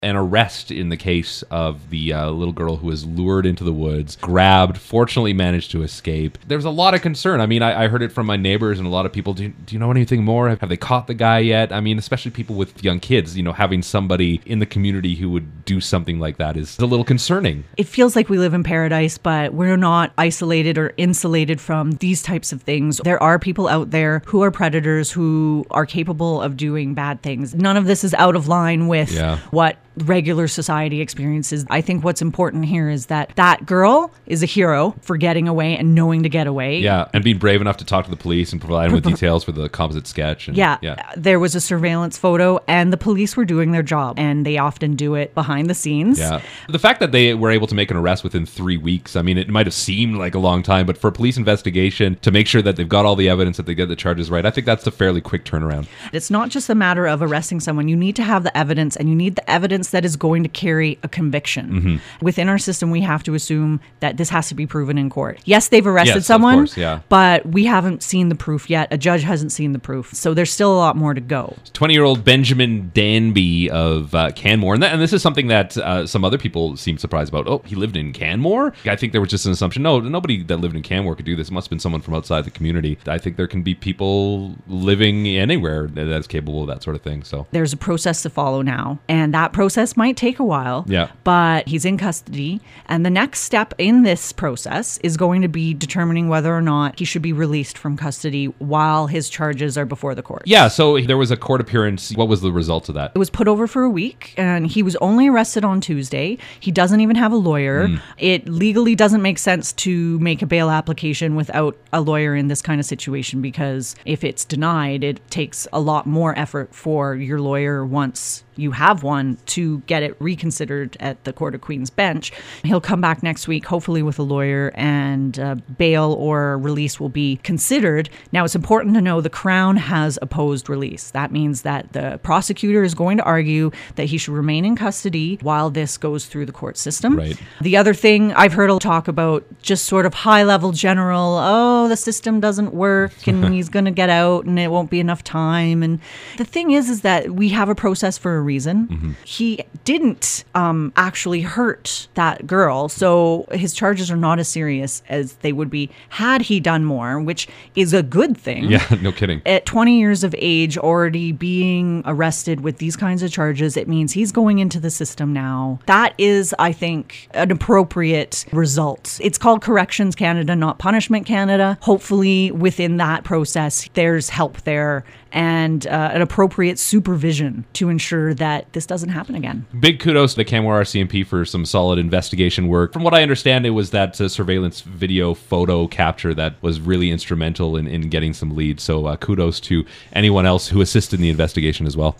an arrest in the case of the little girl who was lured into the woods, grabbed, fortunately managed to escape. There's a lot of concern. I mean, I heard it from my neighbors and a lot of people. Do you know anything more? Have they caught the guy yet? I mean, especially people with young kids, having somebody in the community who would do something like that is a little concerning. It feels like we live in paradise, but we're not isolated or insulated from these types of things. There are people out there who are predators, who are capable of doing bad things. None of this is out of line with what regular society experiences. I think what's important here is that girl is a hero for getting away and knowing to get away. Yeah, and being brave enough to talk to the police and provide them with details for the composite sketch. And, there was a surveillance photo and the police were doing their job, and they often do it behind the scenes. Yeah. The fact that they were able to make an arrest within 3 weeks, I mean, it might have seemed like a long time, but for a police investigation to make sure that they've got all the evidence, that they get the charges right, I think that's a fairly quick turnaround. It's not just a matter of arresting someone. You need to have the evidence, and you need the evidence that is going to carry a conviction. Mm-hmm. Within our system, we have to assume that this has to be proven in court. Yes, they've arrested someone, of course, but we haven't seen the proof yet. A judge hasn't seen the proof. So there's still a lot more to go. 20-year-old Benjamin Danby of Canmore. And this is something that some other people seem surprised about. Oh, he lived in Canmore? I think there was just an assumption. No, nobody that lived in Canmore could do this. It must have been someone from outside the community. I think there can be people living anywhere that's capable of that sort of thing. So there's a process to follow now, and that process might take a while. Yeah. But he's in custody, and the next step in this process is going to be determining whether or not he should be released from custody while his charges are before the court. Yeah, so there was a court appearance. What was the result of that? It was put over for a week, and he was only arrested on Tuesday. He doesn't even have a lawyer. It legally doesn't make sense to make a bail application without a lawyer in this kind of situation, because if it's denied, it takes a lot more effort for your lawyer, once you have one, to get it reconsidered at the Court of Queen's Bench. He'll come back next week, hopefully with a lawyer, and bail or release will be considered. Now, it's important to know the Crown has opposed release. That means that the prosecutor is going to argue that he should remain in custody while this goes through the court system. Right. The other thing I've heard a talk about, just sort of high-level general, the system doesn't work and he's going to get out and it won't be enough time. And the thing is that we have a process for a reason. Mm-hmm. He didn't actually hurt that girl, so his charges are not as serious as they would be had he done more, which is a good thing. Yeah, no kidding. At 20 years of age, already being arrested with these kinds of charges, it means he's going into the system now. That is, I think, an appropriate result. It's called Corrections Canada, not Punishment Canada. Hopefully, within that process, there's help there and an appropriate supervision to ensure that this doesn't happen again. Big kudos to the Canmore RCMP for some solid investigation work. From what I understand, it was that surveillance video photo capture that was really instrumental in getting some leads. So kudos to anyone else who assisted in the investigation as well.